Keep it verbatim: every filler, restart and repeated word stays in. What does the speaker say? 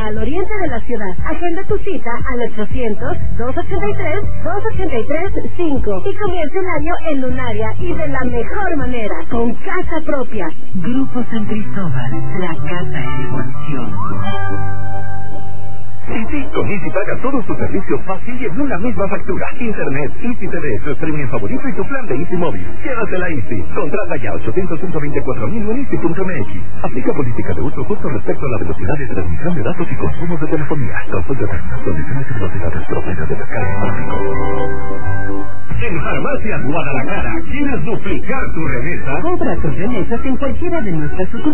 al oriente de la ciudad. Agenda tu cita al ochocientos, doscientos ochenta y tres, doscientos ochenta y tres, cinco y comienza el año en Lunaria y de la mejor manera, con casa propia. Grupo San Cristóbal, la casa en evolución. Sí, sí, con Easy paga todos tus servicios fácil y en una misma factura. Internet, Easy T V, tu streaming favorito y tu plan de Easy Móvil. Llévatela Easy. Contrata ya ochocientos, ciento veinticuatro mil en easy punto m x. Aplica política de uso justo respecto a la velocidad de transmisión de datos y consumos de telefonía. Consulta términos, condiciones y velocidades propias de mercado económico. En Farmacias Guadalajara, ¿quieres duplicar tu remesa? Compra tus remesas en cualquiera de nuestras sucursales.